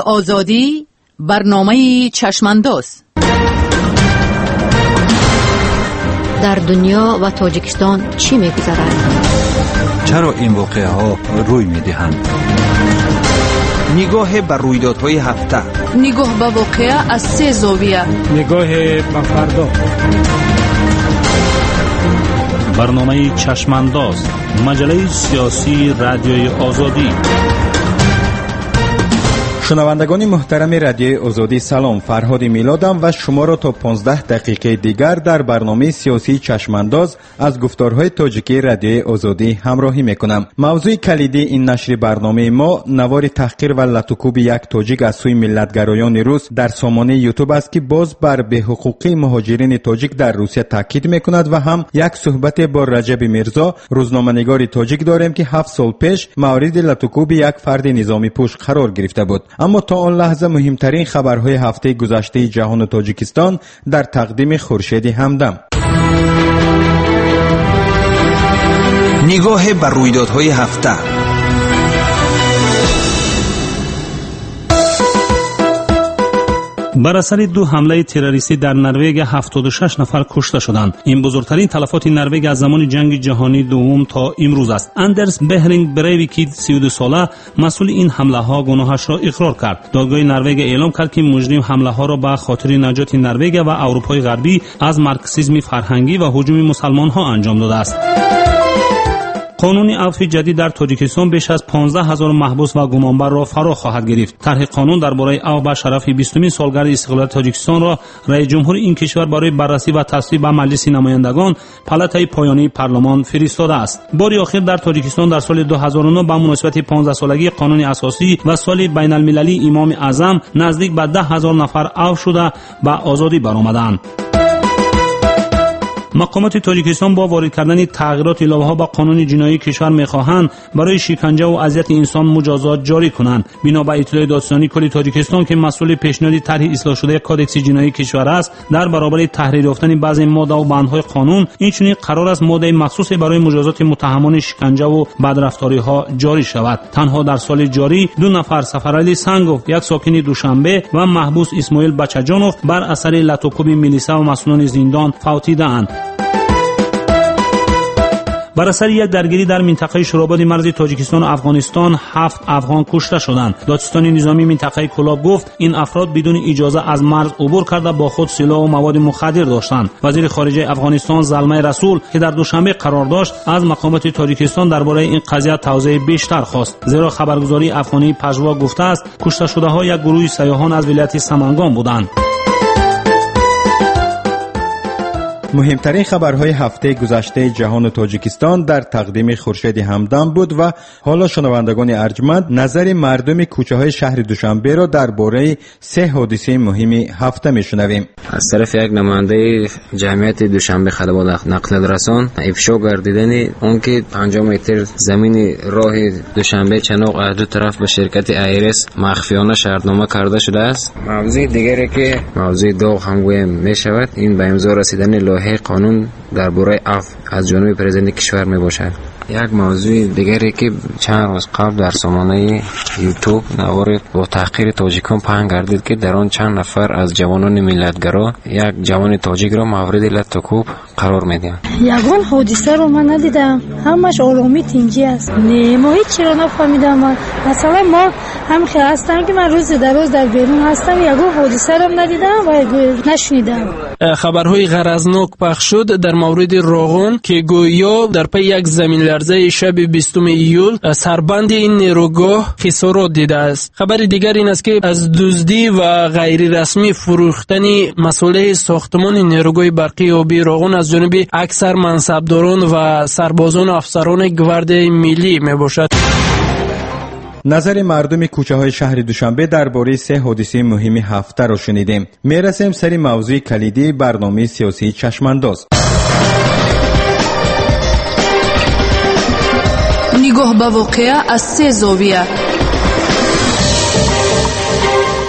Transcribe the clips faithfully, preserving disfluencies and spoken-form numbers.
آزادی، برنامه چشمانداز. در دنیا و تاجیکستان چی می‌گذرد؟ چرا این واقعه ها روی می‌دهند؟ نگاه بر رویدادهای هفته، نگاه به واقعه از سه زاویه، نگاه به فردا. برنامه چشمانداز، مجله سیاسی رادیوی آزادی. شنوندگان محترم رادیوی آزادی سلام، فرهاد میلادم و شما را تا پانزده دقیقه دیگر در برنامه سیاسی چشمانداز از گفتارهای تاجیکی رادیوی آزادی همراهی میکنم. موضوع کلیدی این نشر برنامه ما نوار تحقیر و لطوکوب یک تاجیک از سوی ملتگرایان روس در سامانه یوتیوب است که باز بر به‌حقوقی مهاجرین تاجیک در روسیه تاکید میکند و هم یک صحبت با رجب میرزا، روزنامه‌نگار تاجیک داریم که هفت سال پیش مورد لطوکوب یک فرد نظامی پوش قرار گرفته بود. اما تا آن لحظه مهمترین خبرهای هفته گذشته جهان تاجیکستان در تقدیم خورشید همدم. نگاه بر رویدادهای هفته. بر اثر دو حمله تروریستی در نروژ هفتاد و شش نفر کشته شدند. این بزرگترین تلفات نروژ از زمان جنگ جهانی دوم تا امروز است. اندرس بهرینگ بریویک سی و دو ساله مسئول این حمله ها گناهش را اقرار کرد. دادگاه نروژ اعلام کرد که مجرم حمله ها را به خاطر نجات نروژ و اروپای غربی از مارکسیسم فرهنگی و هجوم مسلمان ها انجام داده است. قانون عفو جدید در تاجیکستان بیش از پانزده هزار محبوس و گمانبر را فرا خواهد گرفت. طرح قانون درباره عفو به شرف بیستمین سالگرد استقلال تاجیکستان را رئیس جمهور این کشور برای بررسی و تصویب به مجلس نمایندگان پالاتای پایانی پارلمان فرستاده است. بار اخیر در تاجیکستان در سال دو هزار و نه به مناسبت پانزده سالگی قانون اساسی و سال بین المللی امام اعظم نزدیک به ده هزار نفر عفو شده به آزادی برآمدند. مقامات تاجیکستان با وارد کردن تغییرات علاوه ها به قانون جنایی کشور می‌خواهند برای شکنجه و اذیت انسان مجازات جاری کنند. بنا به اطلاع دادستانی کل تاجیکستان که مسئول پیشنهاد طرح اصلاح شده کادکس جنایی کشور است، در برابر تحریر یافتن بعضی ماده و بندهای قانون اینچنین قرار است ماده مخصوص برای مجازات متهمان شکنجه و بدرفتاری‌ها جاری شود. تنها در سال جاری دو نفر سفرعلی سنگوف، یک ساکن دوشنبه و محبوس اسماعیل بچجانوف بر اثر لطوکوب میلیسا و مسئولان زندان فوتیدند. بر اثر یک درگیری در منطقه شوراباد مرز تاجیکستان و افغانستان هفت افغان کشته شدند. دادستان نظامی منطقه کلاب گفت این افراد بدون اجازه از مرز عبور کرده با خود سلاح و مواد مخدر داشتند. وزیر خارجه افغانستان زلمه رسول که در دوشنبه قرار داشت از مقامات تاجیکستان درباره این قضیه توضیح بیشتر خواست، زیرا خبرگزاری افغانی پژوا گفته است کشته شده ها یک گروه سیاحان از ولایت سمنگان بودند. مهمترین خبرهای هفته گذشته جهان تاجیکستان در تقدیم خورشید همدم بود و حالا شنوندگان ارجمند نظر مردم کوچه های شهر دوشنبه را درباره سه حادثه مهم هفته میشنویم. از طرف یک نماینده جمعیت دوشنبه خدمات نقل رسان افشا گردیدن اون که پنجاه متر زمین راه دوشنبه چناق از دو طرف به شرکت ایرس مخفیانه شرطنامه کرده شده است. موضوع دیگری که موضوع داغ هم گویم می شود این به امضا رسیدن لایحه قانون درباره عفو از جانب پرزیدنت کشور می باشد. یک موضوع دیگری که چند روز قبل در سامانه یوتیوب نوار با تحقیر تاجیکان پهن گردید که در آن چند نفر از جوانان ملتگرا یک جوان تاجیک را مورد لطوکوب قرار میدن. یگان حادثه رو من ندیدم، همش آرامی تینگی است. نه ما هیچ چیزی نفهمیدم. من مثلا ما هم خیلی هستم که من روز دراز در بیرون هستم، یگان حادثه رو ندیدم و نشنیدم. خبرهای غرضناک پخش شد در مورد راغون که گویا در پی یک زمین لرزه شب بیستم ایول سربند این نیروگاه خسارات دیده است. خبر دیگر این است که از دزدی و غیر رسمی فروختن مسئله ساختمان نیروگاه برقی آبی راغون از جانب اکثر منصبداران و سربازان و افسران گوارد ملی می باشد. نظر مردم کوچه های شهر دوشنبه درباره سه حادثه مهم هفته را شنیدیم. میرسیم سری موضوع کلیدی برنامه سیاسی چشمانداز. نگاه به واقعه از سه زاویه.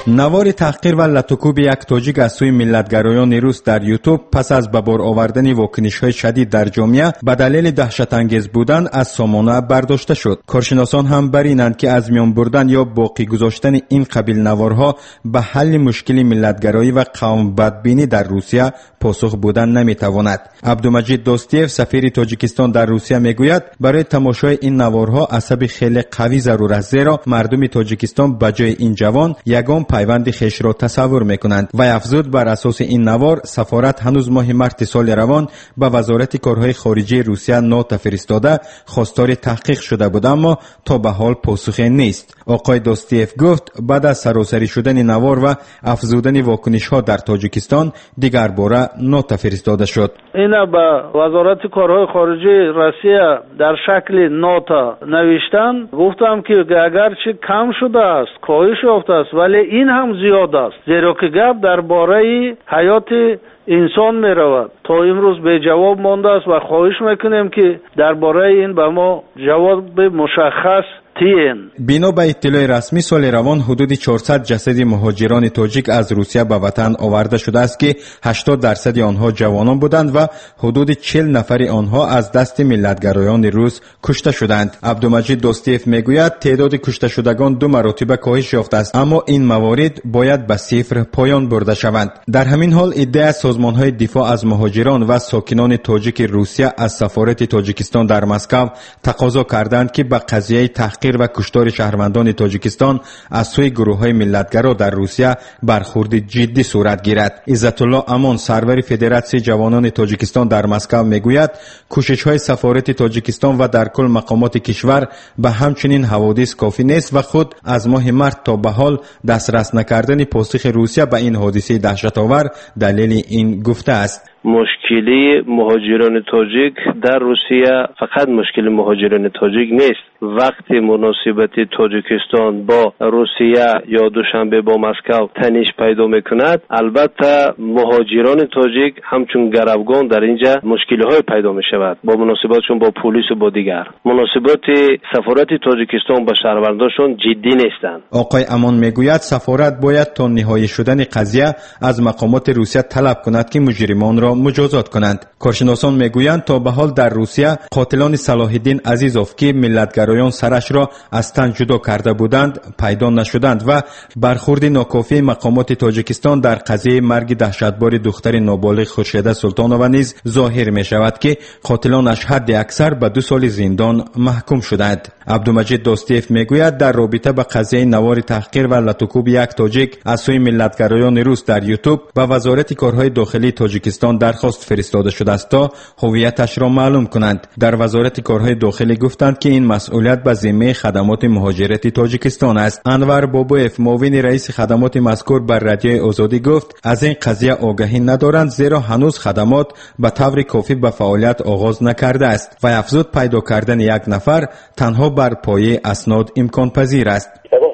نوار تحقیر و لطوکوب یک تاجیک از سوی ملتگرایان روس در یوتیوب پس از به بار آوردن واکنش‌های شدید در جامعه به دلیل دهشت‌انگیز بودن از سامانه برداشته شد. کارشناسان هم بر اینند که از میان بردن یا باقی گذاشتن این قبیل نوارها به حل مشکل ملتگرایی و قوم بدبینی در روسیه پاسخ بودن نمیتواند. عبدالمجید دوستیف سفیر تاجیکستان در روسیه میگوید برای تماشای این نوارها عصب خیلی قوی ضرور است، زیرا مردم تاجیکستان به جای این جوان یگان پیوند خیش را تصور میکنند. و افزود بر اساس این نوار سفارت هنوز ماه مارس سال روان به وزارت کارهای خارجه روسیه نوت فرستاده خواستار تحقیق شده بود، اما تا به حال پاسخی نیست. آقای دوستیف گفت بعد از سراسری شدن نوار و افزودن واکنش ها در تاجیکستان دیگر باره نوت فرستاده شد. اینا به وزارت کارهای خارجه روسیه در شکل نوت نوشتن. گفتم که اگرچه کم شده است، کاهش یافته است، ولی این هم زیاد است، زیرا که گپ درباره حیات انسان می رود. تا امروز به جواب مانده است و خواهش میکنیم که درباره این به ما جواب مشخص تین. بنا به اطلاع رسمی سال روان حدود چهارصد جسد مهاجران تاجیک از روسیه به وطن آورده شده است که هشتاد درصد آنها جوانان بودند و حدود چهل نفر آنها از دست ملتگرایان روس کشته شدند. عبدالمجید دوستیف میگوید تعداد کشته شدگان دو مرتبه کاهش یافته است، اما این موارد باید به صفر پایان برده شوند. در همین حال ادعای سازمان‌های دفاع از مهاجران و ساکنان تاجیک روسیه از سفارت تاجیکستان در مسکو تقاضا کردند که به قضیه تحقیق و کشتار شهروندان تاجیکستان از سوی گروه‌های ملتگرا در روسیه برخورد جدی صورت گیرد. عزت الله امان سرور فدراسیون جوانان تاجیکستان در مسکو میگوید کوشش‌های سفارت تاجیکستان و در کل مقامات کشور به همچنین حوادث کافی نیست و خود از ماه مارس تا به حال دسترس نکردن پاسخ روسیه به این حادثه دهشت‌آور دلیل این گفته است. مشکلی مهاجران تاجیک در روسیه فقط مشکل مهاجران تاجیک نیست. وقتی مناسبت تاجیکستان با روسیه یا دوشنبه با مسکو تنش پیدا میکند، البته مهاجران تاجیک همچون گروگان در اینجا مشکلی های پیدا میشود با مناسبتشون با پلیس و با دیگر. مناسبات سفارت تاجیکستان با شهروندانشون جدی نیستند. آقای امان میگوید سفارت باید تا نهایی شدن قضیه از مقامات روسیه طلب کند که مجرمان را مجازات کنند. کارشناسان میگویند تا به حال در روسیه قاتلان صلاح الدین عزیزوف که ملتگرایان سرش را از تن جدا کرده بودند پیدا نشدند و برخورد ناکافی مقامات تاجیکستان در قضیه مرگ دهشتبار دختر نابالغ خورشیده سلطانووا نیز ظاهر می شود که قاتلانش حد اکثر به دو سال زندان محکوم شدند. عبدالمجید دوستیف میگوید در رابطه با قضیه نوار تحقیر و لطوکوب یک تاجیک از سوی ملتگرایان روس در یوتیوب به وزارت کارهای داخلی تاجیکستان درخواست فرستاده شده است تا هویتش را معلوم کنند. در وزارت کارهای داخلی گفتند که این مسئولیت به ذمه خدمات مهاجرت تاجیکستان است. انور بابویف معاون رئیس خدمات مذکور بر رادیوی آزادی گفت از این قضیه آگاهی ندارند، زیرا هنوز خدمات به طور کافی به فعالیت آغاز نکرده است و افزود پیدا کردن یک نفر تنها بر پایه اسناد امکان پذیر است.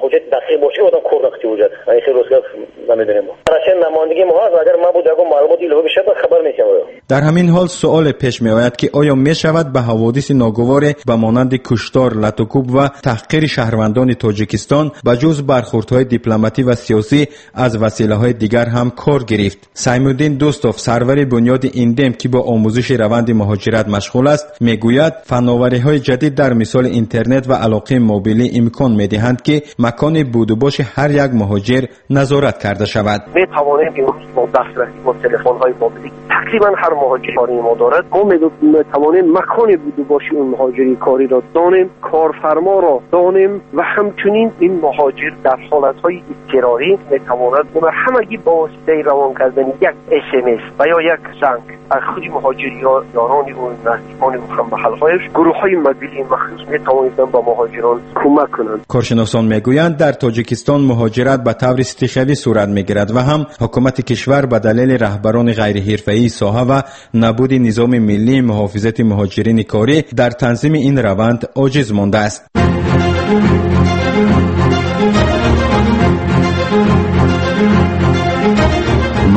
در همین حال سوال پیش می آید که آیا می شود به حوادث ناگوار به مانند کشتار، لطوکوب و تحقیر شهروندان تاجیکستان به جز برخوردهای دیپلماتی و سیاسی از وسیله‌های دیگر هم کار گرفت؟ سیمودین دوستوف سرور بنیاد ایندم که با آموزش روند مهاجرت مشغول است میگوید فناوری‌های جدید در مثال اینترنت و علاقه موبیلی امکان می‌دهند که مکان بود و باش هر یک مهاجر نظارت کرده شود. می توانیم امروز با دسترسی با تلفن‌های موبیلی تقریبا هر مهاجری کاری ما دارد ما می توانیم مکان بود و باش اون مهاجری کاری را دانیم، کارفرما را دانیم و همچنین این مهاجر در حالت‌های اضطراری می تواند همگی با واسطه روان کردن یک اس ام اس و یا یک زنگ از خود مهاجری یا یاران و نزدیکان و هم‌محل‌هایش گروه‌های موبیلی مخصوص می توانند با مهاجران کمک کنند. کارشناسان میگویند در تاجیکستان مهاجرت به طور استخلالی صورت میگیرد و هم حکومت کشور به دلیل رهبران غیر حرفه‌ای ساحه و نبود نظام ملی محافظت مهاجرین کاری در تنظیم این روند عاجز مانده است.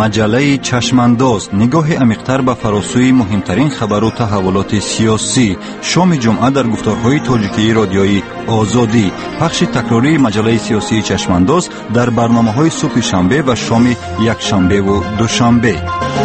مجله چشمانداز، نگاه عمیق‌تر به فراسوی مهمترین خبر و تحولات سیاسی. شام جمعه در گفتارهای تاجیکی رادیویی آزادی. پخش تکراری مجله سیاسی چشمانداز در برنامه‌های صبح شنبه و شام یک شنبه و دوشنبه.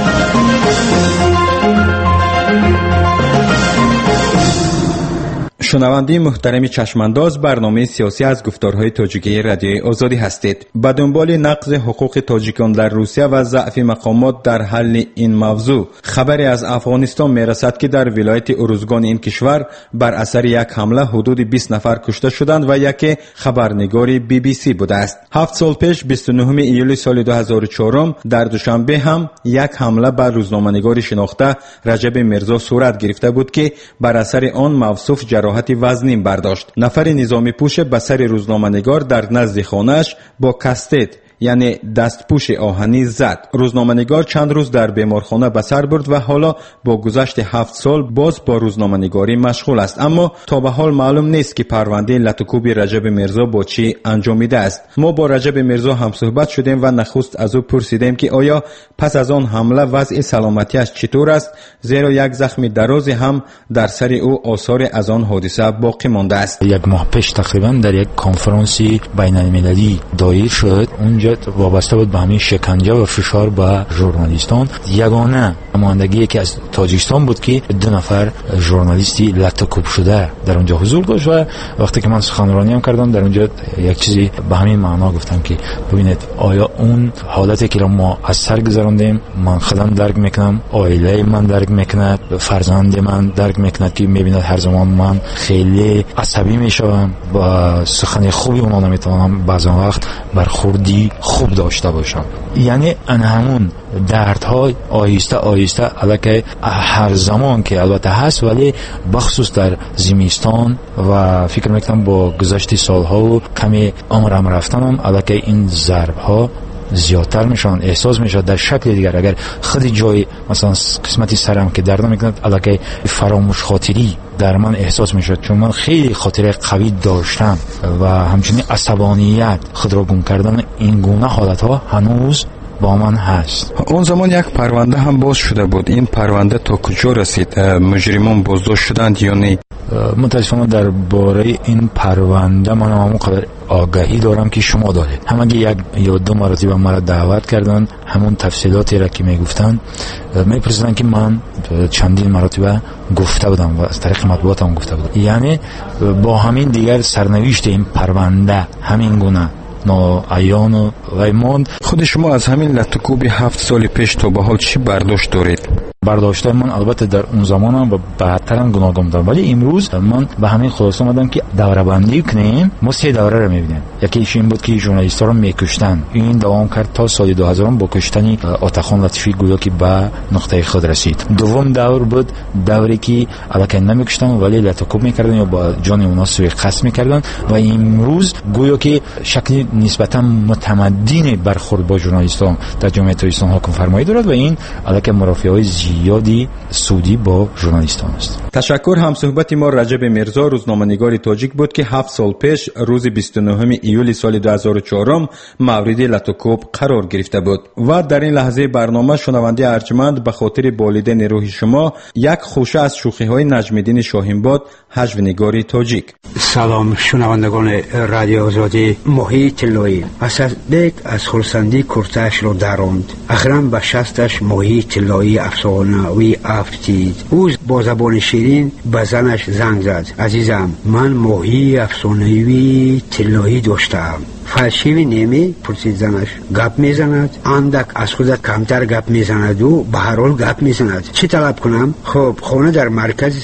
شنونده محترم چشمانداز، برنامه سیاسی از گفتارهای تاجیکی رادیوی آزادی هستید. به دنبال نقض حقوق تاجیکان در روسیه و ضعف مقامات در حل این موضوع، خبری از افغانستان میرسد که در ولایت اروزگان این کشور بر اثر یک حمله حدود بیست نفر کشته شدند و یک خبرنگار بی بی سی بوده است. هفت سال پیش بیست و نهم ایول سال دو هزار و چهار در دوشنبه هم یک حمله بر روزنامه‌نگار شناخته رجب میرزا صورت گرفته بود که بر اثر آن موصوف جراحت وزنین برداشت. نفر نظامی پوش به سر روزنامه‌نگار در نزد خانه‌اش با کاستت یعنی دستپوش آهنی زد. روزنامه‌نگار چند روز در بیمارخانه به سر برد و حالا با گذشت هفت سال باز با روزنامه‌نگاری مشغول است، اما تا به حال معلوم نیست که پرونده لطوکوب رجب میرزا با چی انجامیده است. ما با رجب میرزا هم صحبت شدیم و نخست از او پرسیدیم که آیا پس از آن حمله وضع سلامتیش چطور است، زیرا یک زخم درازی هم در سر او آثار از آن حادثه باقی مانده است. یک ماه پیش تقریبا در یک کنفرانسی بین‌المللی دایر شد. اونجا وابسته بود به همین شکنجه و فشار به ژورنالیستان. یگانه نمایندگی که از تاجیکستان بود که دو نفر ژورنالیستی لطوکوب شده در اونجا حضور داشت و وقتی که من سخنرانی هم کردم در اونجا یک چیزی به همین معنا گفتم که ببینید آیا اون حالتی که ما از سر گذراندیم من خودم درک میکنم، عائله من درک میکنه، فرزند من درک میکنه که میبیند هر زمان من خیلی عصبی میشم و سخن خوبی اونها نمیتونم بعضا وقت برخوردی خوب داشته باشم. یعنی ان همون دردهای آهسته آهسته البته هر زمان که البته هست، ولی بخصوص در زمستان و فکر میکنم با گذشت سالها و کمی عمرم رفتنم البته این ضرب ها زیادتر میشن، احساس میشه در شکل دیگر. اگر خود جای مثلا قسمتی سرم که درد میکند البته فراموش خاطری در من احساس میشه، چون من خیلی خاطره قوی داشتم و همچنین عصبانیت، خود را گم کردن، این گونه حالت ها هنوز با من هست. اون زمان یک پرونده هم باز شده بود. این پرونده تا کجا رسید؟ مجرمان بازداشت شدند یا نه؟ متاسفانه در باره این پرونده من همون قدر آگاهی دارم که شما دارید. همه یک یا دو مرتبه مرا دعوت کردن، همون تفصیلاتی را که میگفتن میپرسیدن که من چندین مرتبه گفته بودم و از طریق مطبوعات هم گفته بودم. یعنی با همین دیگر سرنوشت این پرونده همین گونه ناعیان و ویماند. خود شما از همین لطوکوب هفت سال پیش تا به حال چی برداشت دارید؟ برداشته من البته در اون زمانم و بعدترم گناهگار بودم، ولی امروز من به همین خلاصه اومدم که دوره بندی کنیم. ما سه دوره رو میبینیم. یکیش این بود که ژورنالیست‌ها رو میکشتن، این دوام کرد تا سال دو هزار با کشتن آتاخان لطیفی گویا که به نقطه خود رسید. دوم دور بود دوری که البته نمیکشتن ولی لطوکوب میکردن یا با جان اونا سوء قصد میکردن و امروز گویا که شکل نسبتا متمدن برخورد با ژورنالیستان در جمهوری اسلامی حکم فرمایی دارد و این البته مرافعه‌های زیادی سودی با ژورنالیستان است. تشکر. هم صحبت ما رجب میرزا، روزنامه‌نگار تاجیک بود که هفت سال پیش روز بیست و نهم ایول سال دو هزار و چهار مورد لطوکوب قرار گرفته بود. و در این لحظه برنامه شنونده ارجمند به خاطر بالیدن روح شما یک خوشه از شوخی‌های نجم‌الدین شاهینباد، هجونگار تاجیک. سلام شنوندگان رادیو آزادی. ماهی طلایی اسدبک از خرسندی کرتش را دراند. اخیراً به شستش ماهی طلایی افسانه‌ای افتید. او با زبان شیرین به زنش زنگ زد. عزیزم، من ماهی افسانه‌ای طلایی داشتم. فلسفی نمی؟ پرسید زنش. گپ میزند؟ اندک از خودت کمتر گپ میزند و به هر حال گپ میزند. چی طلب کنم؟ خب خانه در مرکز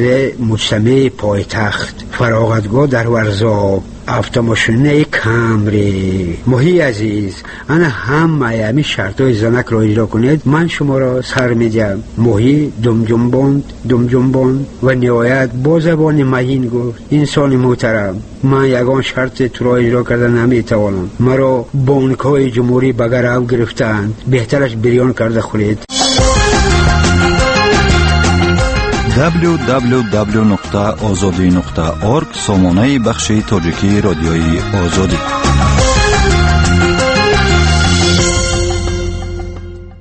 مجتمع پایتخت، فراغتگاه در ورزاب، автомашинные камри. моҳи азиз, ана ҳамаи ҳамин шартҳои занак ро иҷро кунед, ман шуморо сар медиҳам. моҳӣ думҷумбонд думҷумбонд ва ниҳоят бо забони маҳин гуфт: инсони муҳтарам, ман ягон шарти туро иҷро карда наметавонам. маро бонкҳои ҷумҳурӣ ба гарав гирифтаанд. беҳтараш бирён карда хӯред. дабл ю дабл ю дабл ю нуқта озодӣ нуқта орг сомонаи бахши тоҷикии родиои озодӣ.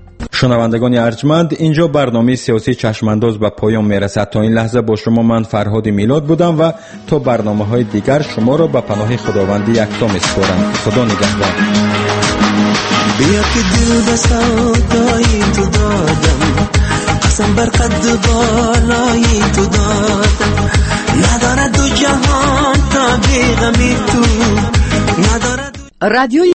شنوندگان ارجمند، اینجا برنامه سیاسی چشمانداز به پایان میرسد. تا این لحظه با شما من فرهاد میلاد بودم و تا برنامه های دیگر شما را به پناه خداوند یکتا میسپارم. خدا نگهدار. بیا که دل به سودای تو دادم، قسم بر قد بالای تو دادم، ندارد دو جهان تا بی غمی تو، ندارد رادیوی